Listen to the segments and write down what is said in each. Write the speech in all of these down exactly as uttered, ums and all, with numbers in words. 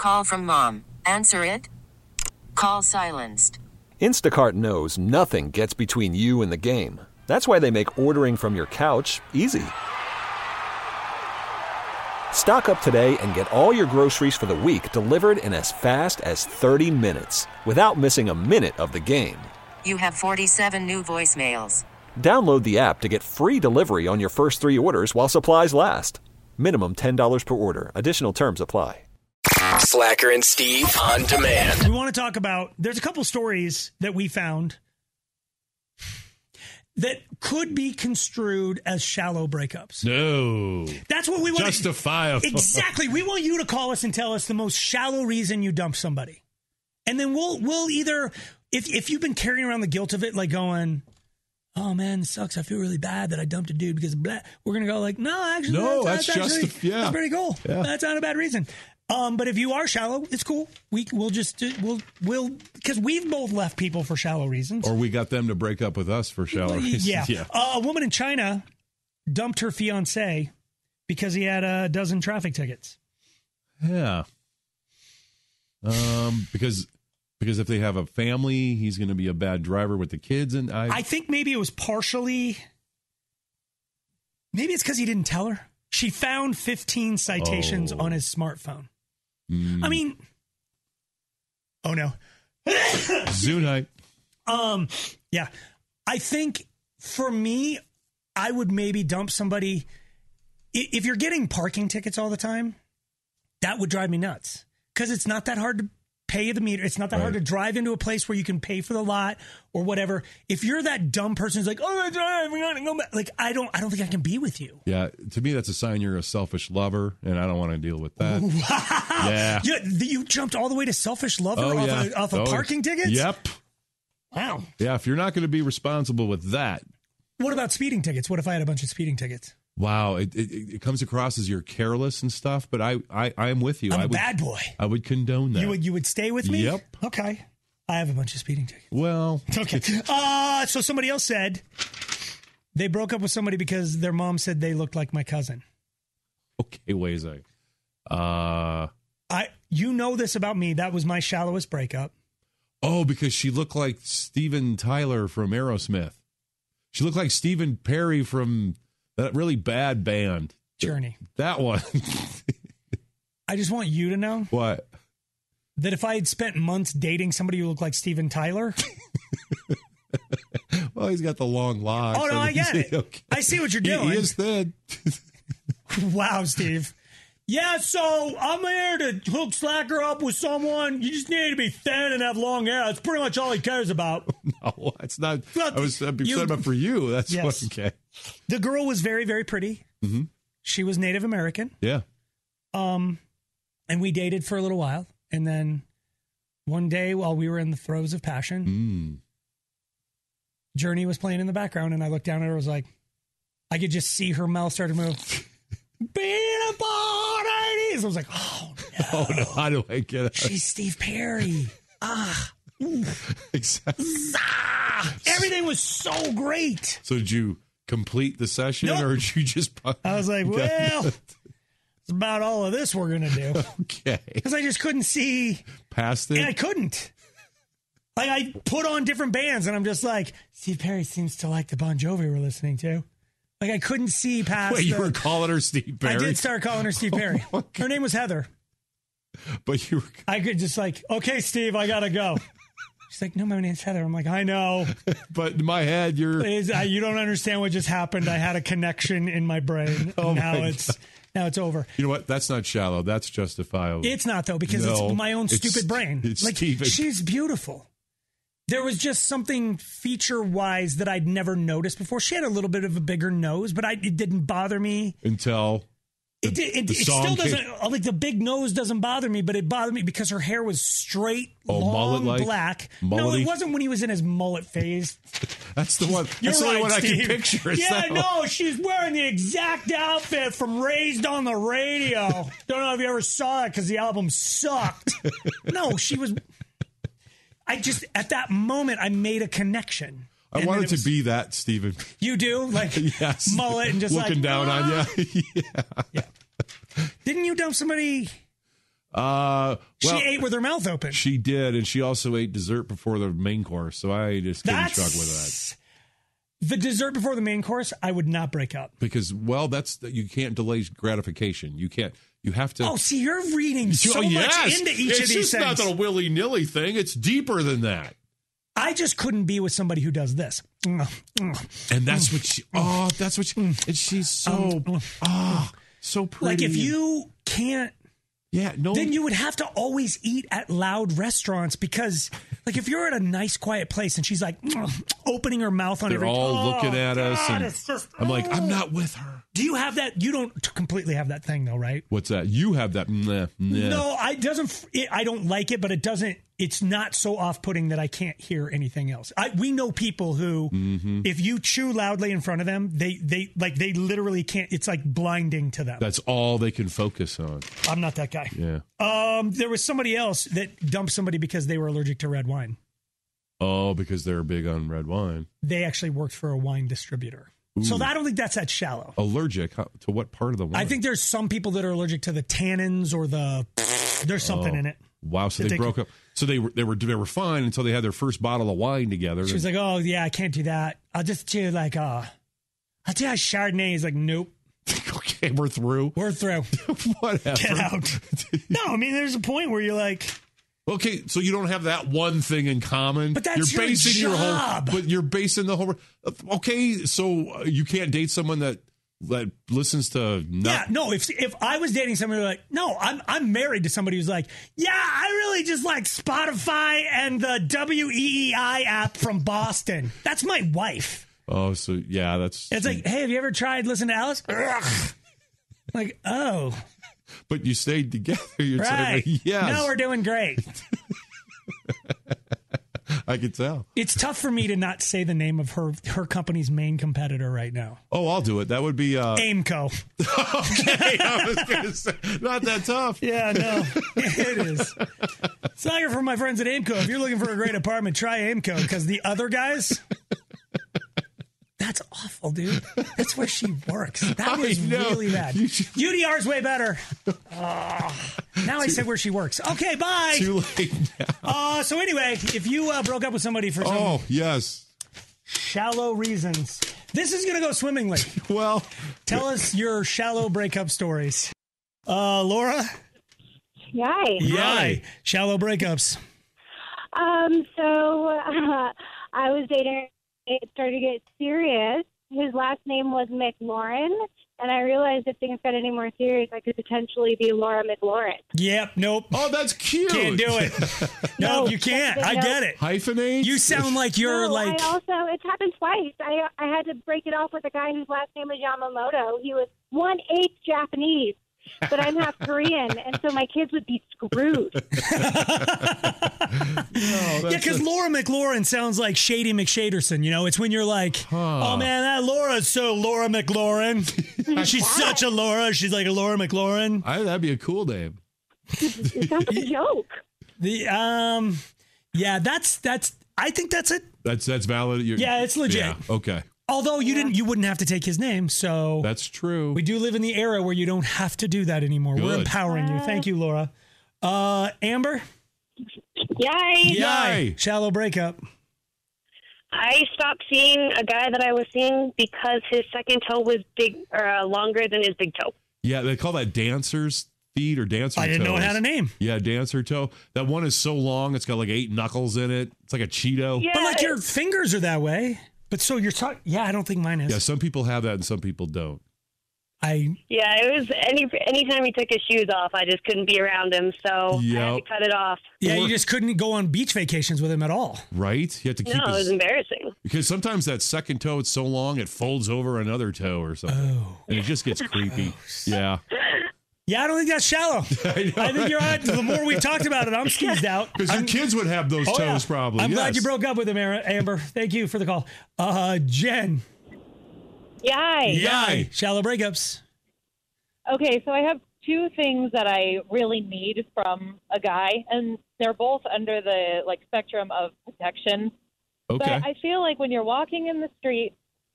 Call from mom. Answer it. Call silenced. Instacart knows nothing gets between you and the game. That's why they make ordering from your couch easy. Stock up today and get all your groceries for the week delivered in as fast as thirty minutes without missing a minute of the game. You have forty-seven new voicemails. Download the app to get free delivery on your first three orders while supplies last. Minimum ten dollars per order. Additional terms apply. Slacker and Steve on demand. We want to talk about, there's a couple stories that we found that could be construed as shallow breakups. No. That's what we want. Justifiable. Exactly. We want you to call us and tell us the most shallow reason you dumped somebody. And then we'll we'll either, if if you've been carrying around the guilt of it, like going, oh man, this sucks. I feel really bad that I dumped a dude because of blah. We're going to go like, no, actually, No, that's, that's, that's just, actually, yeah. that's pretty cool. Yeah. That's not a bad reason. Um, but if you are shallow, it's cool. We we'll just we'll we'll because we've both left people for shallow reasons. Or we got them to break up with us for shallow reasons. Yeah. yeah. Uh, a woman in China dumped her fiance because he had a dozen traffic tickets. Yeah. Um, because because if they have a family, he's going to be a bad driver with the kids, and I. I think maybe it was partially. Maybe it's because he didn't tell her. She found fifteen citations Oh. on his smartphone. Mm. I mean, oh no. Zunite. Um, yeah. I think for me, I would maybe dump somebody. i- If you're getting parking tickets all the time, that would drive me nuts. Because it's not that hard to pay the meter. It's not that Right. hard to drive into a place where you can pay for the lot or whatever. If you're that dumb person who's like, oh, I'm driving, I'm gonna go back. Like, I don't, I don't think I can be with you. Yeah, to me, that's a sign you're a selfish lover, and I don't want to deal with that. Wow. Yeah. You, you jumped all the way to selfish lover Oh, off, yeah. of, off of Oh, parking tickets? Yep. Wow. Yeah, if you're not going to be responsible with that, What about speeding tickets? What if I had a bunch of speeding tickets? wow, it, it, it comes across as you're careless and stuff, but I, I, I am with you. I'm I a would, bad boy. I would condone that. You would you would stay with me? Yep. Okay. I have a bunch of speeding tickets. Well, Okay. Uh, so somebody else said they broke up with somebody because their mom said they looked like my cousin. okay, wait a second. Uh, I you know this about me. That was my shallowest breakup. oh, because she looked like Steven Tyler from Aerosmith. She looked like Stephen Perry from that really bad band. Journey. That one. I just want you to know What? that if I had spent months dating somebody who looked like Steven Tyler, Well, he's got the long locks. oh no, I get it. Okay. I see what you're He, doing. he is thin. Wow, Steve. Yeah, so I'm here to hook Slacker up with someone. You just need to be thin and have long hair. That's pretty much all he cares about. No, it's not. Well, I was I'm you- upset about for you. That's Yes. what, okay. The girl was very, very pretty. Mm-hmm. She was Native American. Yeah. Um, and we dated for a little while. And then one day while we were in the throes of passion, Mm. Journey was playing in the background. And I looked down at her and was like, I could just see her mouth start to move. Peanut butter eighties. I was like, oh no. Oh no! How do I get it? She's Steve Perry. Ah. Exactly. Ah. Everything was so great. So did you complete the session, Nope. or did you just? I was like, well, it's about all of this we're going to do. Okay. Because I just couldn't see, Past it. and I couldn't. Like, I put on different bands, and I'm just like, Steve Perry seems to like the Bon Jovi we're listening to. Like, I couldn't see past Wait, you the- were calling her Steve Perry? I did start calling her Steve Perry. Oh, my Her name was Heather. But you were. I could just like, okay, Steve, I got to go. She's like, no, my name's Heather. I'm like, I know. But in my head, you're. Is, I, you don't understand what just happened. I had a connection in my brain. Oh, now my it's now it's over. You know what? That's not shallow. That's justifiable. It's not though, because No, it's my own it's- stupid brain. it's like Steven. she's beautiful. There was just something feature wise that I'd never noticed before. She had a little bit of a bigger nose, but I, it didn't bother me. Until. It, did, it, the it song still came- doesn't like the big nose doesn't bother me, but it bothered me because her hair was straight, Oh, long, mullet-like? black. No, Mullet-y? it wasn't when he was in his mullet phase. That's the one. You're That's the only right, one Steve. I can picture. Is Yeah, that one. no, she's wearing the exact outfit from Raised on the Radio. Don't know if you ever saw it because the album sucked. No, she was. I just at that moment I made a connection. I And then wanted it to was- be that, Stephen. You do like Yes. mullet and just looking like, down "Ah." on you. Yeah. Yeah. Didn't you dump somebody? Uh, well, she ate with her mouth open. She did, and she also ate dessert before the main course, so I just couldn't That's, struggle with that. The dessert before the main course, I would not break up. Because, well, that's you can't delay gratification. You can't. You have to. Oh, see, you're reading so oh, yes. much into each it's of these just things. It's not a willy-nilly thing. It's deeper than that. I just couldn't be with somebody who does this. And that's what she. Oh, that's what she. And she's so. Oh, so pretty. Like if you can't. Yeah, no. Then you would have to always eat at loud restaurants because, like, if you're at a nice, quiet place and she's like opening her mouth on They're every, all oh, looking at God, us, and it's just, I'm like, oh. I'm not with her. Do you have that? You don't completely have that thing, though, right? What's that? You have that? Nah, nah. No, I doesn't. It, I don't like it, but it doesn't. It's not so off-putting that I can't hear anything else. I, we know people who, mm-hmm. if you chew loudly in front of them, they they like they literally can't. It's like blinding to them. That's all they can focus on. I'm not that guy. Yeah. Um, there was somebody else that dumped somebody because they were allergic to red wine. Oh, because they're big on red wine. They actually worked for a wine distributor. Ooh. So I don't think that's that shallow. Allergic How, to what part of the wine? I think there's some people that are allergic to the tannins or the. There's something oh. in it. Wow! So they, they broke can, up. So they were they were they were fine until they had their first bottle of wine together. She was like, "Oh yeah, I can't do that. I'll just do like uh, I'll do a Chardonnay." He's like, "Nope." Okay, we're through. We're through. Whatever. Get out. No, I mean, there's a point where you're like. Okay, so you don't have that one thing in common. But that's you're basing your job. Your whole, but you're basing the whole. Okay, so you can't date someone that that listens to. Not, yeah, no. If if I was dating somebody like, no, I'm I'm married to somebody who's like, yeah, I really just like Spotify and the W E E I app from Boston. That's my wife. Oh, so yeah, that's. It's like, hey, have you ever tried listening to Alice? Like, oh. But you stayed together. You're right. saying, yes. No, we're doing great. I can tell. It's tough for me to not say the name of her her company's main competitor right now. Oh, I'll do it. That would be uh... Aimco. Okay, I was going to say, not that tough. Yeah, no, it is. Sorry for my friends at Aimco. If you're looking for a great apartment, try Aimco because the other guys. That's awful, dude. That's where she works. That is really bad. U D R is way better. Oh, now I said where she works. Okay, bye. Too late now. Uh, so anyway, if you uh, broke up with somebody for some oh, yes. shallow reasons, this is going to go swimmingly. Well, tell us your shallow breakup stories. Uh, Laura? Yay. Yay. Shallow breakups. Um, so uh, I was dating. It started to get serious. His last name was McLaurin, and I realized if things got any more serious, I could potentially be Laura McLaurin. Yep, nope. Oh, that's cute. Can't do it. No, no you can't. I no. get it. Hyphenate? You sound like you're no, like... I also, it's happened twice. I I had to break it off with a guy whose last name was Yamamoto. He was one-eighth Japanese. But I'm half Korean, and so my kids would be screwed. no, yeah, because a... Laura McLaurin sounds like Shady McShaderson. You know, it's when you're like, huh. oh man, that Laura's so Laura McLaurin. She's such a Laura. She's like a Laura McLaurin. I, that'd be a cool name. It sounds like a joke. The um, yeah, that's that's. I think that's it. That's that's valid. You're, yeah, it's legit. Yeah, okay. Although you didn't, you wouldn't have to take his name, so that's true. We do live in the era where you don't have to do that anymore. Good. We're empowering you. Thank you, Laura. Uh, Amber. Yay! Yay! Shallow breakup. I stopped seeing a guy that I was seeing because his second toe was big or uh, longer than his big toe. Yeah, they call that dancer's feet or dancer. I didn't toes. know it had a name. Yeah, dancer toe. That one is so long; it's got like eight knuckles in it. It's like a Cheeto. Yeah, but like your fingers are that way. But so you're talking, yeah, I don't think mine is. Yeah, some people have that and some people don't. I Yeah, it was any anytime he took his shoes off, I just couldn't be around him, so yep. I had to cut it off. Yeah, or, you just couldn't go on beach vacations with him at all. Right? You have to keep No, his, it was embarrassing. Because sometimes that second toe, it's so long, it folds over another toe or something. Oh. And it just gets creepy. Yeah. Yeah, I don't think that's shallow. I, I think you're right. The more we've talked about it, I'm skeezed out. Because your kids would have those oh, toes yeah. probably. I'm yes. glad you broke up with him, Amber. Thank you for the call. Uh, Jen. Yay. Yay. Shallow breakups. Okay, so I have two things that I really need from a guy, and they're both under the like spectrum of protection. Okay. But I feel like when you're walking in the street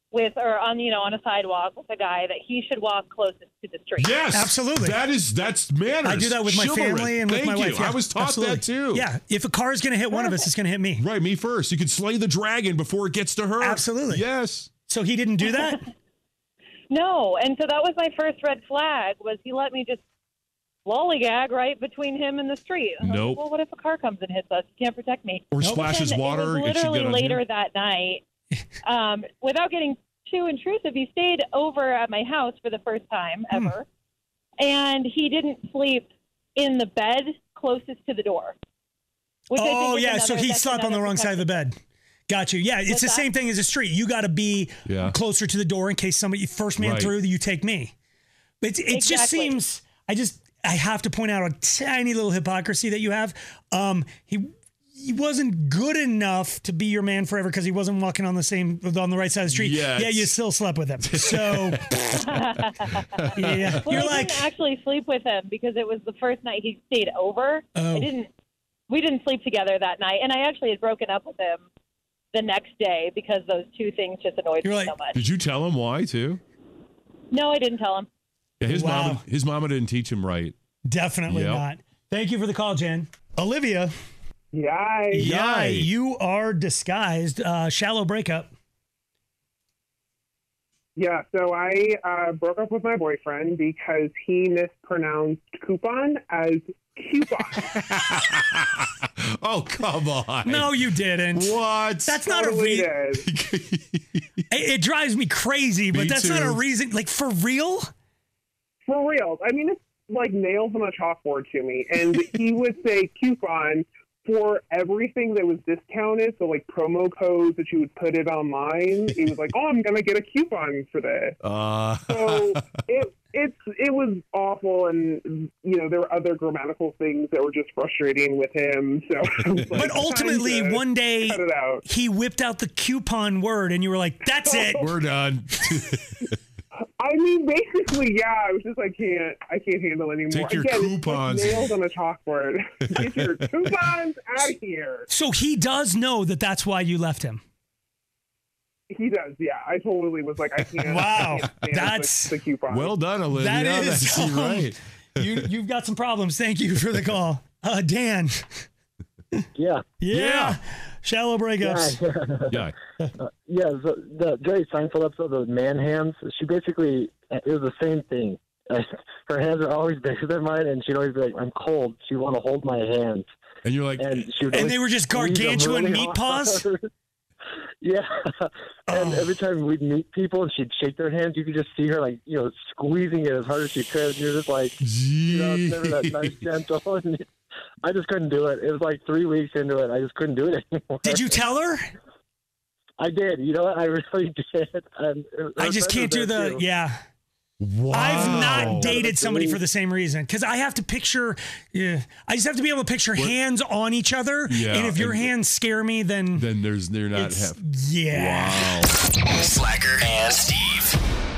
with or on you know on a sidewalk with a guy, that he should walk closest to the street. Yes, Absolutely. That is that's manners. I do that with my Chivalry. family and with Thank my you. wife. Yeah, I was taught absolutely. that too. Yeah, if a car is going to hit one of us, it's going to hit me. Right, me first. You could slay the dragon before it gets to her. Absolutely. Yes. So he didn't do that? No, and so that was my first red flag. Was he let me just lollygag right between him and the street? I was Nope. like, well, what if a car comes and hits us? You can't protect me. Or Nope. splashes And water. It was and she literally get on later you. that night. Um, without getting too intrusive, he stayed over at my house for the first time ever, and he didn't sleep in the bed closest to the door. Which I think Oh, is yeah, so another- he that's slept on the another wrong side of the bed. Got you. Yeah, it's What's the that? same thing as a street. You got to be Yeah. closer to the door in case somebody, first man Right. through, you take me. But it, it just Exactly. seems, I just, I have to point out a tiny little hypocrisy that you have. Um, he he wasn't good enough to be your man forever because he wasn't walking on the same, on the right side of the street. Yes. Yeah, you still slept with him. So, yeah, Well, you're I like, didn't actually sleep with him because it was the first night he stayed over. Oh. I didn't. We didn't sleep together that night, and I actually had broken up with him the next day because those two things just annoyed You're me like- so much. Did you tell him why too? No, I didn't tell him. Yeah, his Wow. mama. His mama didn't teach him right. definitely Yep. not. Thank you for the call, Jen. Olivia. Yay. Yeah, Yay. you are disguised. Uh, shallow breakup. Yeah, so I uh, broke up with my boyfriend because he mispronounced coupon as coupon. Oh, come on. No, you didn't. What? That's not a Totally reason. did. It, it drives me crazy, but Me that's not a too. reason. Like, for real? For real. I mean, it's like nails on a chalkboard to me. And he would say coupon for everything that was discounted. So, like, promo codes that you would put it online. He was like, oh, I'm going to get a coupon for this. Uh, So it it's it was awful, and you know there were other grammatical things that were just frustrating with him. So, I was like, But ultimately, "Time to one day cut it out." he whipped out the coupon word, and you were like, "That's it." we're done. I mean, basically, yeah. I was just, I can't, I can't handle anymore. Take your Again, it's like coupons. nails on a chalkboard. Get your coupons out of here. So he does know that that's why you left him. He does, yeah. I totally was like, I can't. Wow, I can't stand that's- the, the coupon. Well done, Olivia. That is That's um, right. You you've got some problems. Thank you for the call, uh, Dan. Yeah. Yeah. Yeah. Shallow breakups. Yeah. Yeah. Uh, yeah, the, the Jerry Seinfeld episode of Man Hands, she basically, it was the same thing. Her hands are always bigger than mine, and she'd always be like, I'm cold. She'd want to hold my hands. And you're like, And, she would And always they were just squeeze them gargantuan really meat hard. paws? Yeah. And Oh. every time we'd meet people and she'd shake their hands, you could just see her, like, you know, squeezing it as hard as she could. And you're just like, you know, it's never that nice, gentle. And I just couldn't do it. It was like three weeks into it. I just couldn't do it anymore. Did you tell her? I did. You know what? I really did. And it- I her just friend can't was do there, the too. yeah. wow. I've not dated that's somebody really- for the same reason because I have to picture. Yeah, I just have to be able to picture hands on each other. Yeah, and if your and- hands scare me, then Then there's they're not it's, half. yeah. Wow. Slacker and Steve.